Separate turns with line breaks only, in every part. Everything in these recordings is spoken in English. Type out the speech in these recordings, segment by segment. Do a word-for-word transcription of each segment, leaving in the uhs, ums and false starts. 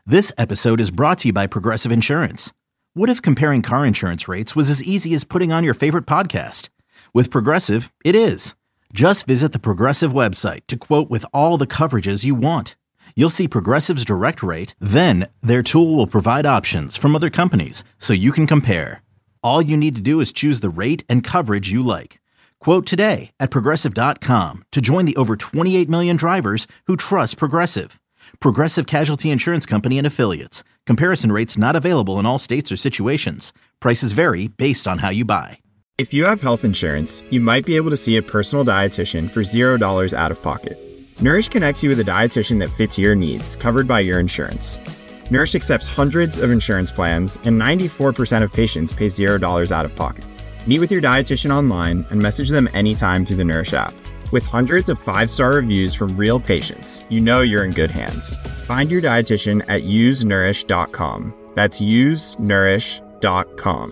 This episode is brought to you by Progressive Insurance. What if comparing car insurance rates was as easy as putting on your favorite podcast? With Progressive, it is. Just visit the Progressive website to quote with all the coverages you want. You'll see Progressive's direct rate, then their tool will provide options from other companies so you can compare. All you need to do is choose the rate and coverage you like. Quote today at progressive dot com to join the over twenty-eight million drivers who trust Progressive. Progressive Casualty Insurance Company and Affiliates. Comparison rates not available in all states or situations. Prices vary based on how you buy.
If you have health insurance, you might be able to see a personal dietitian for zero dollars out of pocket. Nourish connects you with a dietitian that fits your needs, covered by your insurance. Nourish accepts hundreds of insurance plans, and ninety-four percent of patients pay zero dollars out of pocket. Meet with your dietitian online and message them anytime through the Nourish app. With hundreds of five-star reviews from real patients, you know you're in good hands. Find your dietitian at use nourish dot com. That's use nourish dot com.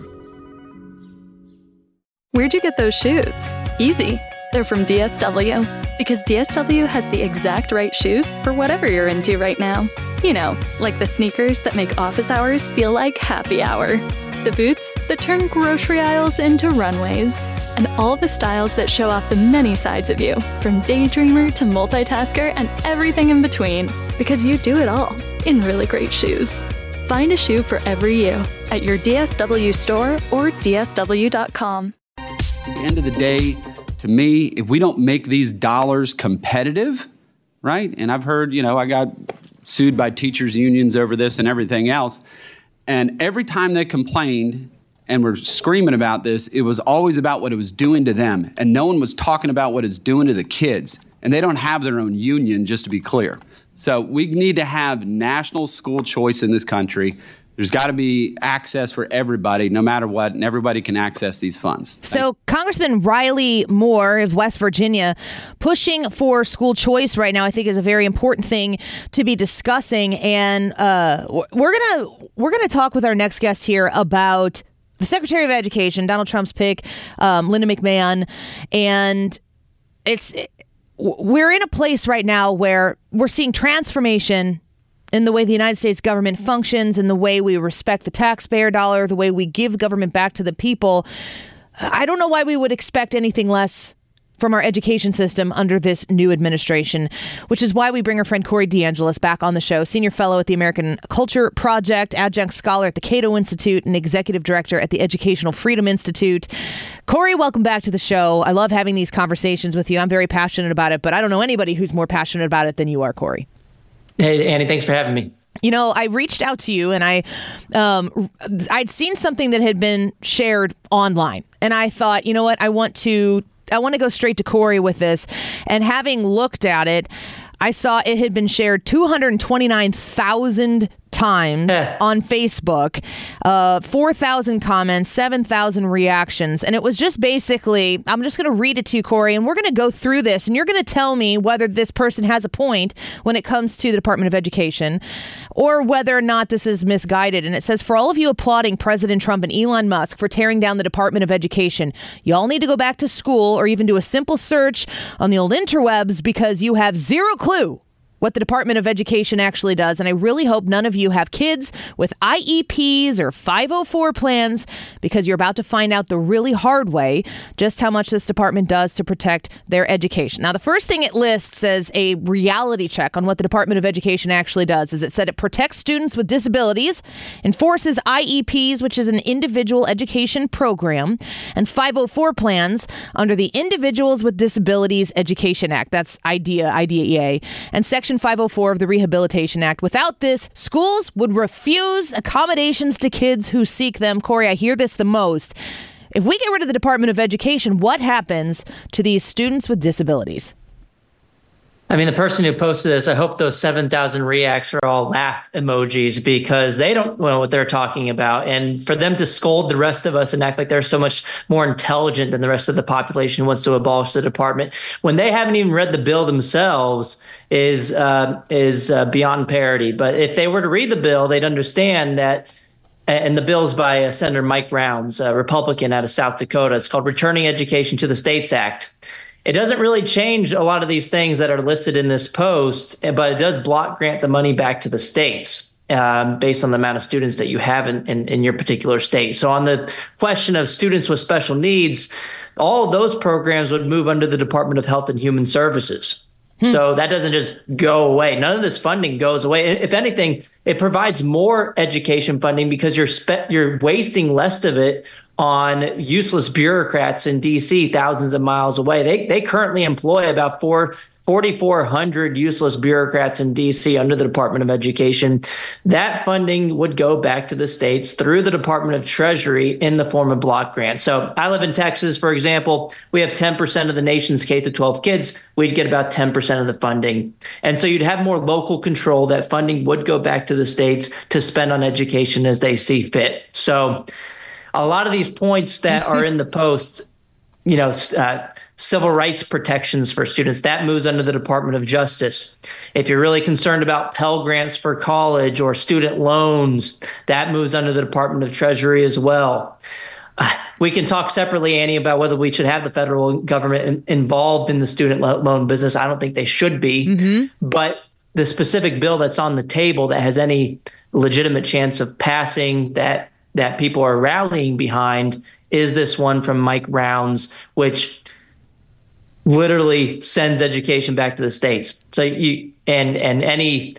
Where'd you get those shoes? Easy. They're from D S W. Because D S W has the exact right shoes for whatever you're into right now. You know, like the sneakers that make office hours feel like happy hour. The boots that turn grocery aisles into runways. And all the styles that show off the many sides of you, from daydreamer to multitasker and everything in between, because you do it all in really great shoes. Find a shoe for every you at your D S W store or D S W dot com.
At the end of the day, to me, if we don't make these dollars competitive, right? And I've heard, you know, I got sued by teachers' unions over this and everything else. And every time they complained, and we're screaming about this, it was always about what it was doing to them. And no one was talking about what it's doing to the kids. And they don't have their own union, just to be clear. So we need to have national school choice in this country. There's got to be access for everybody, no matter what, and everybody can access these funds.
So Congressman Riley Moore of West Virginia pushing for school choice right now, I think, is a very important thing to be discussing. And uh, we're gonna we're gonna talk with our next guest here about the Secretary of Education, Donald Trump's pick, um, Linda McMahon, and it's we're in a place right now where we're seeing transformation in the way the United States government functions, in the way we respect the taxpayer dollar, the way we give government back to the people. I don't know why we would expect anything less from our education system under this new administration, which is why we bring our friend Corey DeAngelis back on the show, senior fellow at the American Culture Project, adjunct scholar at the Cato Institute, and executive director at the Educational Freedom Institute. Corey, welcome back to the show. I love having these conversations with you. I'm very passionate about it, but I don't know anybody who's more passionate about it than you are, Corey.
Hey, Annie, thanks for having me.
You know, I reached out to you and I, um, I'd seen something that had been shared online, and I thought, you know what, I want to I want to go straight to Corey with this. And having looked at it, I saw it had been shared two hundred twenty-nine thousand times on Facebook, uh, four thousand comments, seven thousand reactions. And it was just basically, I'm just going to read it to you, Corey, and we're going to go through this. And you're going to tell me whether this person has a point when it comes to the Department of Education or whether or not this is misguided. And it says, for all of you applauding President Trump and Elon Musk for tearing down the Department of Education, you all need to go back to school or even do a simple search on the old interwebs because you have zero clue what the Department of Education actually does. And I really hope none of you have kids with I E Ps or five oh four plans, because you're about to find out the really hard way just how much this department does to protect their education. Now, the first thing it lists as a reality check on what the Department of Education actually does is it said it protects students with disabilities, enforces I E Ps, which is an individual education program, and five oh four plans under the Individuals with Disabilities Education Act. That's IDEA, I D E A, and Section five oh four of the Rehabilitation Act. Without this, schools would refuse accommodations to kids who seek them. Corey, I hear this the most. If we get rid of the Department of Education, what happens to these students with disabilities?
I mean, the person who posted this, I hope those seven thousand reacts are all laugh emojis, because they don't know what they're talking about. And for them to scold the rest of us and act like they're so much more intelligent than the rest of the population who wants to abolish the department, when they haven't even read the bill themselves, is uh, is uh, beyond parody. But if they were to read the bill, they'd understand that. And the bill's by uh, Senator Mike Rounds, a Republican out of South Dakota. It's called Returning Education to the States Act. It doesn't really change a lot of these things that are listed in this post, but it does block grant the money back to the states. um, based on the amount of students that you have in, in, in your particular state. So on the question of students with special needs, all of those programs would move under the Department of Health and Human Services. Hmm. So that doesn't just go away. None of this funding goes away. If anything, it provides more education funding because you're spe- you're wasting less of it on useless bureaucrats in D C thousands of miles away. They they currently employ about four. forty-four hundred useless bureaucrats in D C under the Department of Education. That funding would go back to the states through the Department of Treasury in the form of block grants. So I live in Texas, for example. We have ten percent of the nation's K through twelve kids. We'd get about ten percent of the funding. And so you'd have more local control. That funding would go back to the states to spend on education as they see fit. So a lot of these points that are in the post, you know, uh, civil rights protections for students, that moves under the Department of Justice. If you're really concerned about Pell Grants for college or student loans, that moves under the Department of Treasury as well. Uh, we can talk separately, Annie, about whether we should have the federal government in, involved in the student lo- loan business. I don't think they should be. Mm-hmm. But the specific bill that's on the table that has any legitimate chance of passing, that that people are rallying behind, is this one from Mike Rounds, which literally sends education back to the states. So you and and any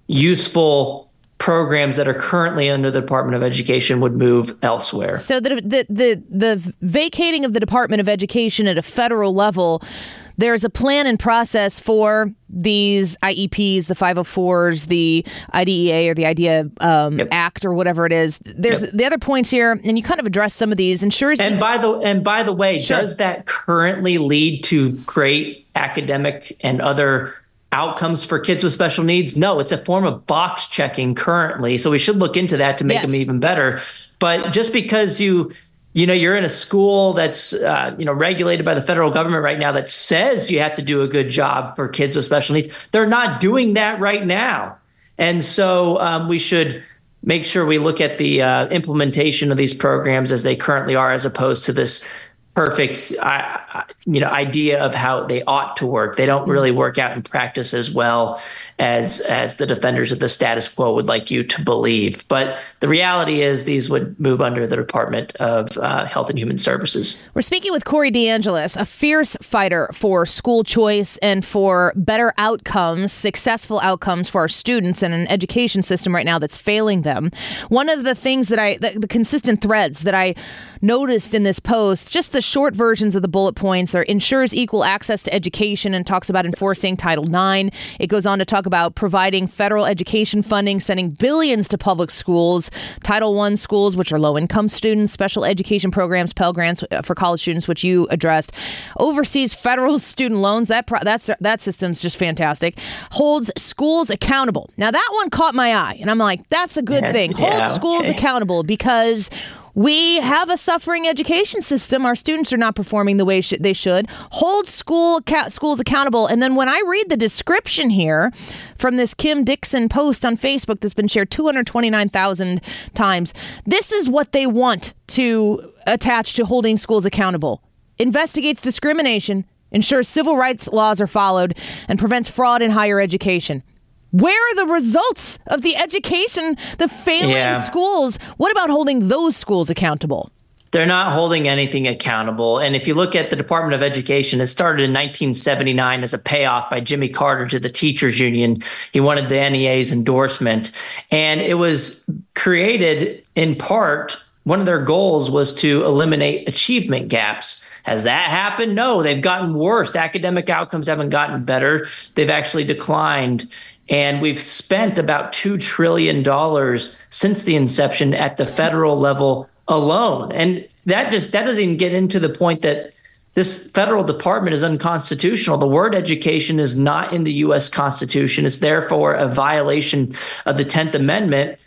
useful programs that are currently under the Department of Education would move elsewhere. So
the the the, the vacating of the Department of Education at a federal level, there's a plan and process for these I E Ps, the five oh fours, the I D E A or the IDEA um, yep. Act or whatever it is. There's yep. the other points here, and you kind of addressed some of these. Ensures
and by the and by the way, sure. does that currently lead to great academic and other outcomes for kids with special needs? No, it's a form of box checking currently. So we should look into that to make yes. them even better. But just because you You know, you're in a school that's, uh, you know, regulated by the federal government right now that says you have to do a good job for kids with special needs. They're not doing that right now. And so um, we should make sure we look at the uh, implementation of these programs as they currently are, as opposed to this perfect, uh, you know, idea of how they ought to work. They don't really work out in practice as well as as the defenders of the status quo would like you to believe. But the reality is these would move under the Department of uh, Health and Human Services.
We're speaking with Corey DeAngelis, a fierce fighter for school choice and for better outcomes, successful outcomes for our students in an education system right now that's failing them. One of the things that I, the, the consistent threads that I noticed in this post, just the short versions of the bullet points, are ensures equal access to education and talks about enforcing Title nine. It goes on to talk about providing federal education funding, sending billions to public schools, Title one schools, which are low-income students, special education programs, Pell Grants for college students, which you addressed, oversees federal student loans. That pro- that's that system's just fantastic. Holds schools accountable. Now, that one caught my eye, and I'm like, that's a good
yeah,
thing. Hold
yeah,
schools
okay.
accountable, because we have a suffering education system. Our students are not performing the way sh- they should. Hold school ca- schools accountable. And then when I read the description here from this Kim Dixon post on Facebook that's been shared two hundred twenty-nine thousand times, this is what they want to attach to holding schools accountable. Investigates discrimination, ensures civil rights laws are followed, and prevents fraud in higher education. Where are the results of the education, the failing yeah. schools? What about holding those schools accountable?
They're not holding anything accountable. And if you look at the Department of Education, it started in nineteen seventy-nine as a payoff by Jimmy Carter to the teachers union. He wanted the N E A's endorsement. And it was created in part, one of their goals was to eliminate achievement gaps. Has that happened? No, they've gotten worse. Academic outcomes haven't gotten better. They've actually declined. And we've spent about two trillion dollars since the inception at the federal level alone. And that just that doesn't even get into the point that this federal department is unconstitutional. The word education is not in the U S Constitution. It's therefore a violation of the tenth Amendment.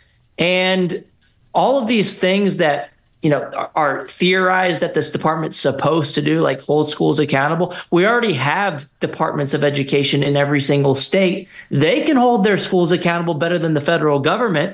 And all of these things that you know, are, are theorized that this department's supposed to do, like hold schools accountable. We already have departments of education in every single state. They can hold their schools accountable better than the federal government.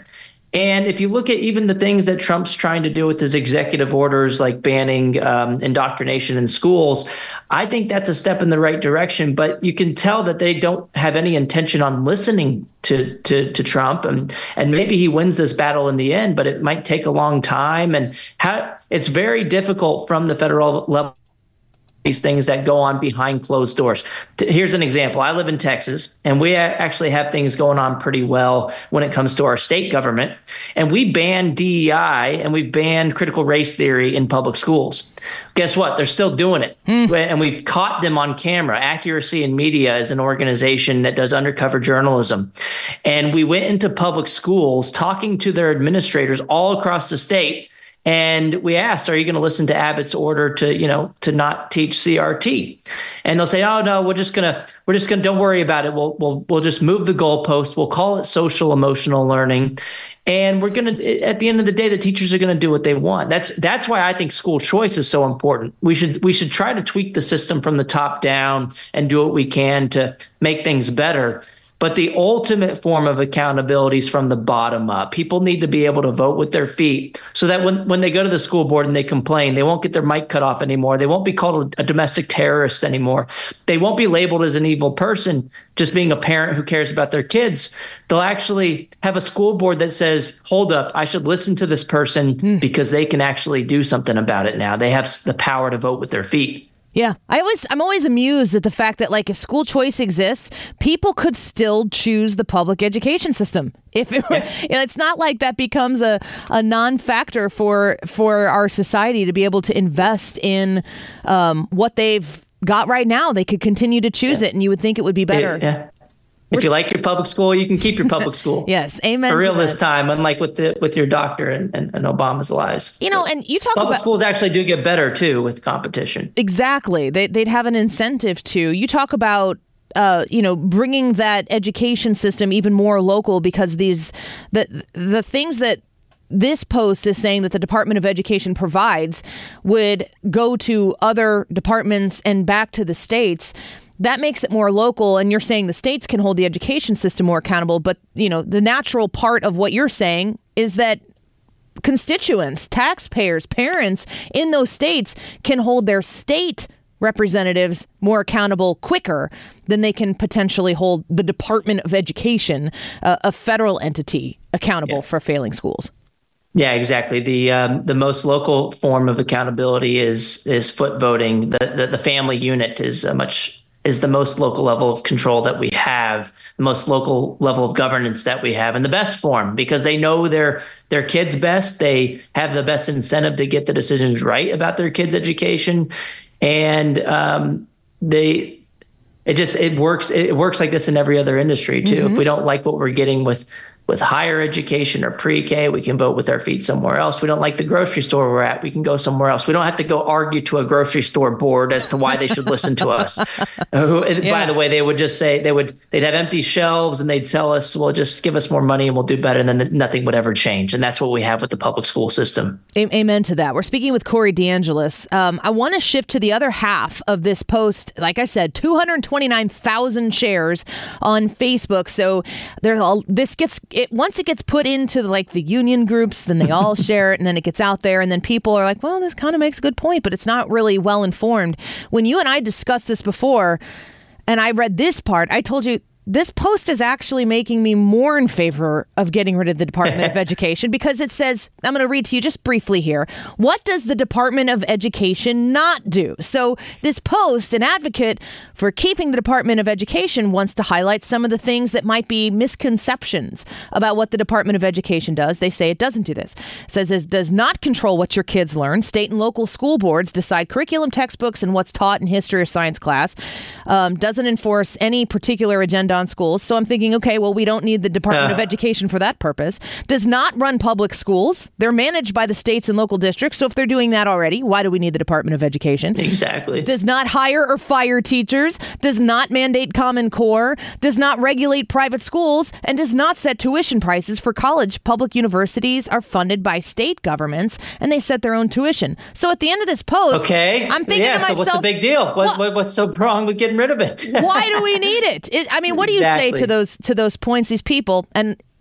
And if you look at even the things that Trump's trying to do with his executive orders, like banning um, indoctrination in schools, I think that's a step in the right direction. But you can tell that they don't have any intention on listening to to, to Trump. And, and maybe he wins this battle in the end, but it might take a long time. And how, it's very difficult from the federal level. These things that go on behind closed doors. Here's an example. I live in Texas, and we actually have things going on pretty well when it comes to our state government. And we banned D E I and we banned critical race theory in public schools. Guess what? They're still doing it. Mm. And we've caught them on camera. Accuracy in Media is an organization that does undercover journalism. And we went into public schools talking to their administrators all across the state. And we asked, are you going to listen to Abbott's order to, you know, to not teach C R T? And they'll say, oh, no, we're just going to we're just going to don't worry about it. We'll we'll we'll just move the goalpost. We'll call it social emotional learning. And we're going to, at the end of the day, the teachers are going to do what they want. That's that's why I think school choice is so important. We should we should try to tweak the system from the top down and do what we can to make things better. But the ultimate form of accountability is from the bottom up. People need to be able to vote with their feet so that when, when they go to the school board and they complain, they won't get their mic cut off anymore. They won't be called a domestic terrorist anymore. They won't be labeled as an evil person, just being a parent who cares about their kids. They'll actually have a school board that says, hold up, I should listen to this person mm. because they can actually do something about it now. They have the power to vote with their feet.
Yeah, I always, I'm always amused at the fact that, like, if school choice exists, people could still choose the public education system. If it, yeah. It's not like that becomes a, a non-factor for for our society to be able to invest in um, what they've got right now. They could continue to choose yeah. it, and you would think it would be better.
It, yeah. If you like your public school, you can keep your public school.
Yes, amen.
For real
to
this
that.
time, unlike with the with your doctor and, and, and Obama's lies.
You know, and you talk
public
about
schools actually do get better too with competition.
Exactly, they they'd have an incentive to. You talk about. Uh, you know, bringing that education system even more local because these the the things that this post is saying that the Department of Education provides would go to other departments and back to the states. That makes it more local, and you're saying the states can hold the education system more accountable. But, you know, the natural part of what you're saying is that constituents, taxpayers, parents in those states can hold their state representatives more accountable quicker than they can potentially hold the Department of Education, uh, a federal entity, accountable yeah. for failing schools.
Yeah, exactly. The um, the most local form of accountability is is foot voting. The the, the family unit is a much is the most local level of control that we have, the most local level of governance that we have, and the best form because they know their their kids best. They have the best incentive to get the decisions right about their kids' education, and um, they it just it works. It works like this in every other industry too. Mm-hmm. If we don't like what we're getting with. With higher education or pre-K, we can vote with our feet somewhere else. We don't like the grocery store we're at, we can go somewhere else. We don't have to go argue to a grocery store board as to why they should listen to us. Who, yeah. By the way, they would just say they would they'd have empty shelves and they'd tell us, well, just give us more money and we'll do better, and then nothing would ever change. And that's what we have with the public school system.
Amen to that. We're speaking with Corey DeAngelis. Um, I want to shift to the other half of this post. Like I said, two hundred twenty-nine thousand shares on Facebook. So there's all this gets. It, once it gets put into like the union groups, then they all share it and then it gets out there and then people are like, well, this kind of makes a good point, but it's not really well informed. When you and I discussed this before and I read this part, I told you this post is actually making me more in favor of getting rid of the Department of Education because it says, I'm going to read to you just briefly here. What does the Department of Education not do? So this post, an advocate for keeping the Department of Education, wants to highlight some of the things that might be misconceptions about what the Department of Education does. They say it doesn't do this. It says it does not control what your kids learn. State and local school boards decide curriculum, textbooks, and what's taught in history or science class. Um, doesn't enforce any particular agenda on schools. So I'm thinking, okay, well, we don't need the Department uh. of Education for that purpose. Does not run public schools. They're managed by the states and local districts. So if they're doing that already, why do we need the Department of Education?
Exactly.
Does not hire or fire teachers. Does not mandate Common Core. Does not regulate private schools. And does not set tuition prices for college. Public universities are funded by state governments and they set their own tuition. So at the end of this post,
okay.
I'm thinking
yeah,
to myself,
so what's the big deal? What, what, what's so wrong with getting rid of it?
Why do we need it? it I mean, what do you
exactly.
say to those to those points, these people? And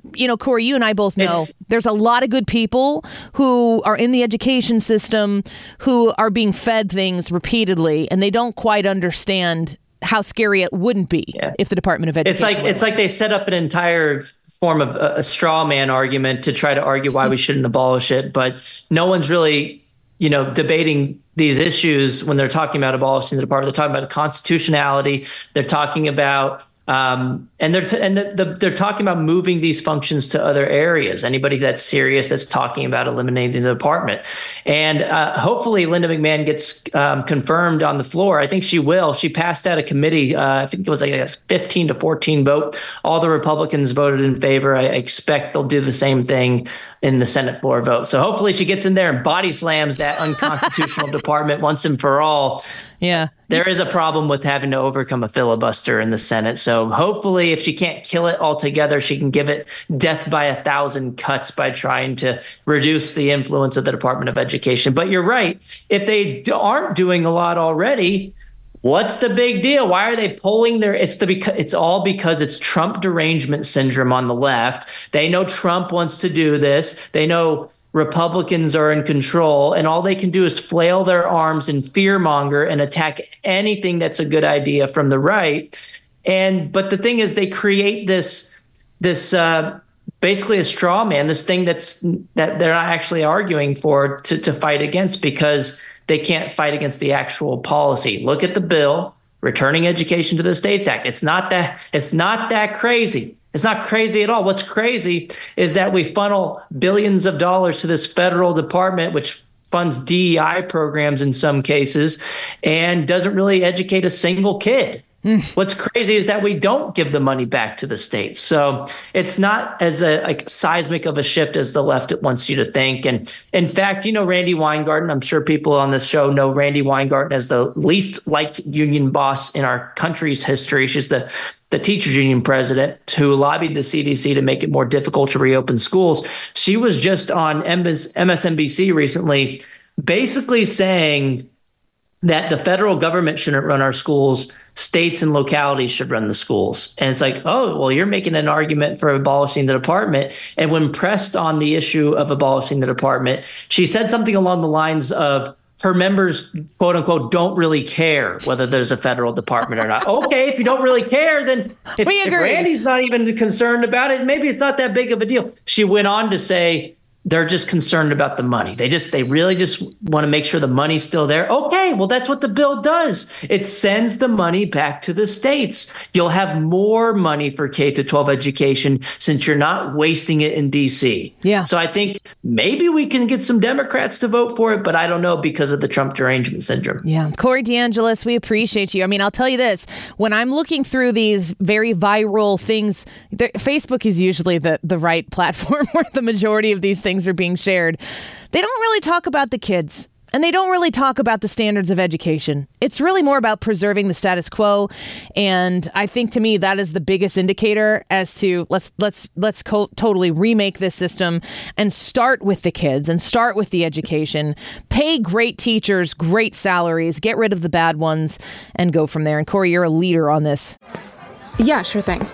you know, Corey, you and I both know
It's,
there's a lot of good people who are in the education system who are being fed things repeatedly, and they don't quite understand how scary it wouldn't be yeah. if the Department of Education.
It's like it's like they set up an entire form of a, a straw man argument to try to argue why we shouldn't abolish it, but no one's really, you know, debating these issues when they're talking about abolishing the department. They're talking about constitutionality. They're talking about Um, and they're t- and the, the, they're talking about moving these functions to other areas. Anybody that's serious that's talking about eliminating the department, and uh, hopefully Linda McMahon gets um, confirmed on the floor. I think she will. She passed out a committee. Uh, I think it was like a fifteen to fourteen vote. All the Republicans voted in favor. I expect they'll do the same thing in the Senate floor vote. So hopefully she gets in there and body slams that unconstitutional department once and for all.
Yeah.
There is a problem with having to overcome a filibuster in the Senate. So hopefully if she can't kill it altogether, she can give it death by a thousand cuts by trying to reduce the influence of the Department of Education. But you're right. If they aren't doing a lot already, what's the big deal? Why are they pulling their, it's the, it's all because it's Trump derangement syndrome on the left. They know Trump wants to do this. They know Republicans are in control, and all they can do is flail their arms and fearmonger and attack anything that's a good idea from the right. And but the thing is, they create this this uh, basically a straw man, this thing that's that they're not actually arguing for to, to fight against because they can't fight against the actual policy. Look at the bill, Returning Education to the States Act. It's not that it's not that crazy. It's not crazy at all. What's crazy is that we funnel billions of dollars to this federal department, which funds D E I programs in some cases, and doesn't really educate a single kid. Mm. What's crazy is that we don't give the money back to the states. So it's not as a like seismic of a shift as the left wants you to think. And in fact, you know, Randi Weingarten, I'm sure people on this show know Randi Weingarten as the least liked union boss in our country's history. She's the the teachers union president who lobbied the C D C to make it more difficult to reopen schools. She was just on M S N B C recently, basically saying that the federal government shouldn't run our schools. States and localities should run the schools. And it's like, oh, well, you're making an argument for abolishing the department. And when pressed on the issue of abolishing the department, she said something along the lines of, her members, quote unquote, don't really care whether there's a federal department or not. Okay, if you don't really care, then if, if Randy's not even concerned about it, maybe it's not that big of a deal. She went on to say they're just concerned about the money. They just, they really just want to make sure the money's still there. Okay, well, that's what the bill does. It sends the money back to the states. You'll have more money for K through twelve education since you're not wasting it in D C.
Yeah.
So I think maybe we can get some Democrats to vote for it, but I don't know because of the Trump derangement syndrome.
Yeah. Corey DeAngelis, we appreciate you. I mean, I'll tell you this, when I'm looking through these very viral things, Facebook is usually the, the right platform where the majority of these things are being shared. They don't really talk about the kids, and they don't really talk about the standards of education. It's really more about preserving the status quo, and I think to me that is the biggest indicator as to let's let's let's co- totally remake this system and start with the kids and start with the education. Pay great teachers, great salaries, get rid of the bad ones, and go from there. And Corey, you're a leader on this.
Yeah, sure thing.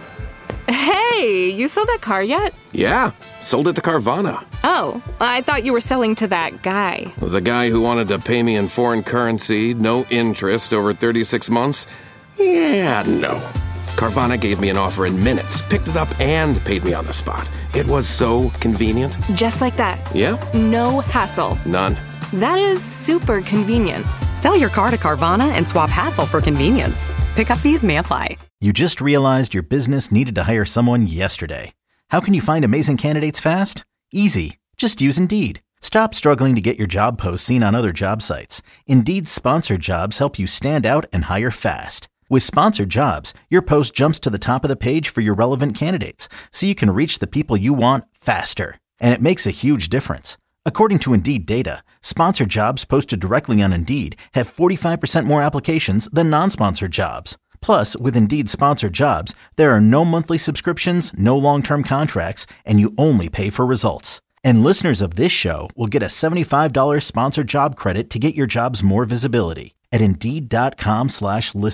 Hey, you sold that car yet?
Yeah, sold it to Carvana.
Oh, I thought you were selling to that guy.
The guy who wanted to pay me in foreign currency, no interest, over thirty-six months? Yeah, no. Carvana gave me an offer in minutes, picked it up, and paid me on the spot. It was so convenient.
Just like that?
Yeah.
No hassle.
None.
That is super convenient.
Sell your car to Carvana and swap hassle for convenience. Pickup fees may apply.
You just realized your business needed to hire someone yesterday. How can you find amazing candidates fast? Easy. Just use Indeed. Stop struggling to get your job posts seen on other job sites. Indeed's sponsored jobs help you stand out and hire fast. With sponsored jobs, your post jumps to the top of the page for your relevant candidates, so you can reach the people you want faster. And it makes a huge difference. According to Indeed data, sponsored jobs posted directly on Indeed have forty-five percent more applications than non-sponsored jobs. Plus, with Indeed sponsored jobs, there are no monthly subscriptions, no long-term contracts, and you only pay for results. And listeners of this show will get a seventy-five dollars sponsored job credit to get your jobs more visibility at Indeed.com slash listen.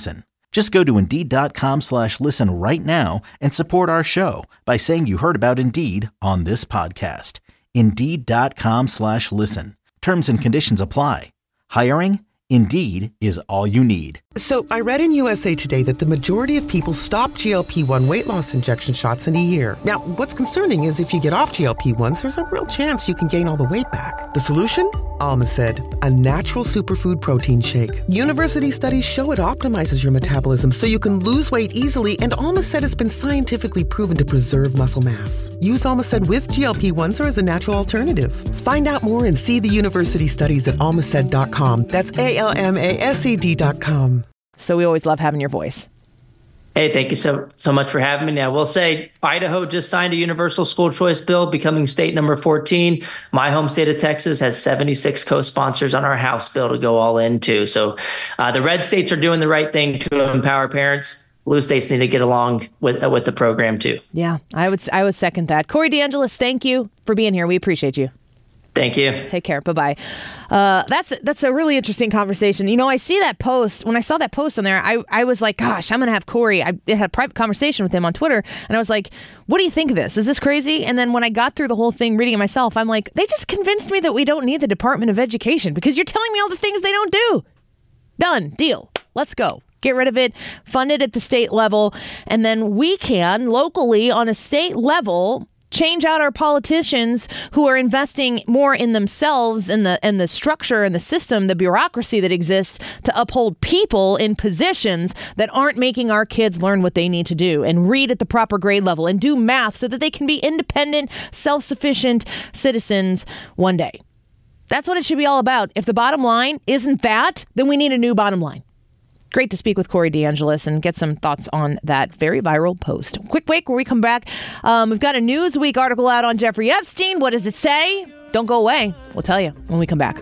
Just go to Indeed.com slash listen right now and support our show by saying you heard about Indeed on this podcast. Indeed.com slash listen. Terms and conditions apply. Hiring? Indeed is all you need.
So I read in U S A Today that the majority of people stop G L P one weight loss injection shots in a year. Now, what's concerning is if you get off G L P ones, there's a real chance you can gain all the weight back. The solution? Almacid, a natural superfood protein shake. University studies show it optimizes your metabolism so you can lose weight easily, and Almacid has been scientifically proven to preserve muscle mass. Use Almacid with G L P ones or as a natural alternative. Find out more and see the university studies at almacid dot com. That's A L M A S E D dot com.
So we always love having your voice.
Hey, thank you so so much for having me. Now, we'll say Idaho just signed a universal school choice bill, becoming state number fourteen. My home state of Texas has seventy-six co-sponsors on our House bill to go all in too. So uh, the red states are doing the right thing to empower parents. Blue states need to get along with uh, with the program too.
Yeah, I would I would second that. Corey DeAngelis, thank you for being here. We appreciate you.
Thank you.
Take care. Bye-bye. Uh, that's that's a really interesting conversation. You know, I see that post. When I saw that post on there, I, I was like, gosh, I'm going to have Corey. I had a private conversation with him on Twitter, and I was like, what do you think of this? Is this crazy? And then when I got through the whole thing, reading it myself, I'm like, they just convinced me that we don't need the Department of Education because you're telling me all the things they don't do. Done. Deal. Let's go. Get rid of it, fund it at the state level, and then we can, locally, on a state level, change out our politicians who are investing more in themselves and the and the structure and the system, the bureaucracy that exists to uphold people in positions that aren't making our kids learn what they need to do and read at the proper grade level and do math so that they can be independent, self-sufficient citizens one day. That's what it should be all about. If the bottom line isn't that, then we need a new bottom line. Great to speak with Corey DeAngelis and get some thoughts on that very viral post. Quick break where we come back. Um, we've got a Newsweek article out on Jeffrey Epstein. What does it say? Don't go away. We'll tell you when we come back.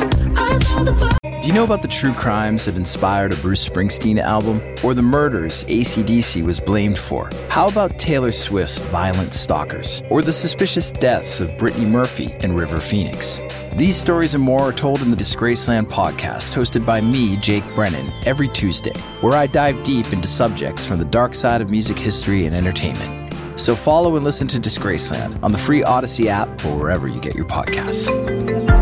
Do you know about the true crimes that inspired a Bruce Springsteen album? Or the murders A C D C was blamed for? How about Taylor Swift's Violent Stalkers? Or the suspicious deaths of Brittany Murphy and River Phoenix? These stories and more are told in the Disgraceland podcast, hosted by me, Jake Brennan, every Tuesday, where I dive deep into subjects from the dark side of music history and entertainment. So follow and listen to Disgraceland on the free Odyssey app or wherever you get your podcasts.